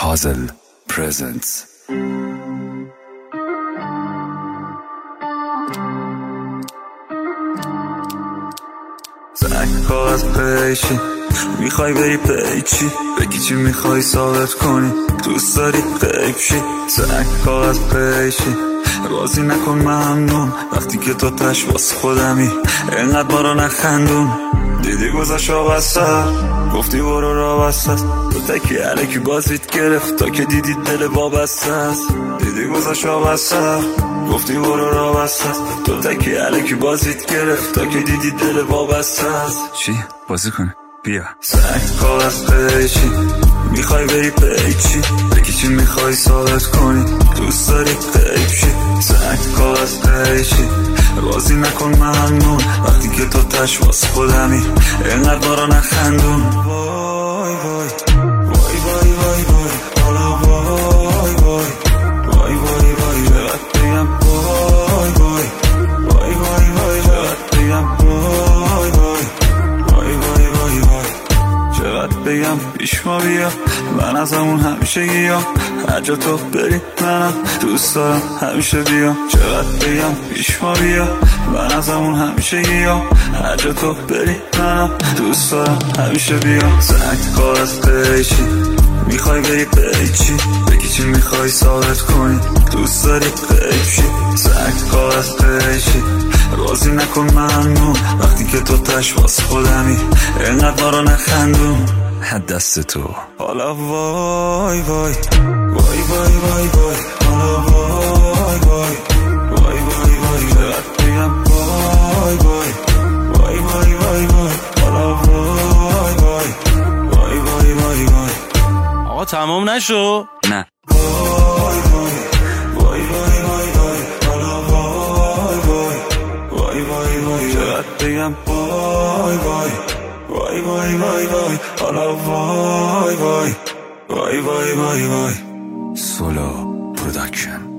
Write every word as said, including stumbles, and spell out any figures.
Hazel presents. زنگا از پیشی میخوای بری پیچی بگی چی میخوای ثابت کنی دوست داری غیب شی زنگا از پیشی بازی نکن ممنون وقتی که تو تش واسه خودمی اینقدر ما رو نخندون دیدی گذاشت آب سر گفتی برو را بسته است تو تکی علکی بازیت گرفت تا که دیدی دل وابسته است دیدی گذاشت آب سر گفتی برو را بسته است تو تکی علکی بازیت گرفت تا که دیدی دل وابسته است چی؟ بازی کنه؟ بیا سنگ کاغذ پیچی میخوای بری پیچی بگی چی میخوای ثابت کنی دوست داری غیب شی سنگ کاغذ پیچی بازی نکن ممنون وقتی که تو تش واسه خودمی اینقدر ما رو نخندون وای وای وای وای وای وای حالا وای وای وای وای وای چقدر بگم وای وای وای وای وای چقدر بگم وای وای وای وای وای وای چقدر بگم پیش ما بیا من از همون همیشه گیا هر جا تو بری منم دوست دارم همیشه بیا چقدر بگم پیش ما بیا من از همون همیشه گیا هر جا تو بری منم دوست دارم همیشه بیا زنگ کار از پیچی میخوای بری پیچی بگی چی میخوای ثابت کنی دوست داری غیب شی زنگ کار از پیچی بازی نکن ممنون وقتی که تو تش واسه خودمی اینقدر ما رو نخندون دست تو حالا وای وای وای وای وای وای حالا وای وای وای وای وای چقدر بگم وای وای وای وای وای وای حالا وای وای وای وای وای وای آقا تمام نشو نه وای وای وای وای وای وای حالا وای وای وای وای وای چقدر بگم وای وای وای وای وای وای حالا وای وای وای وای وای وای سولو پروداکشن.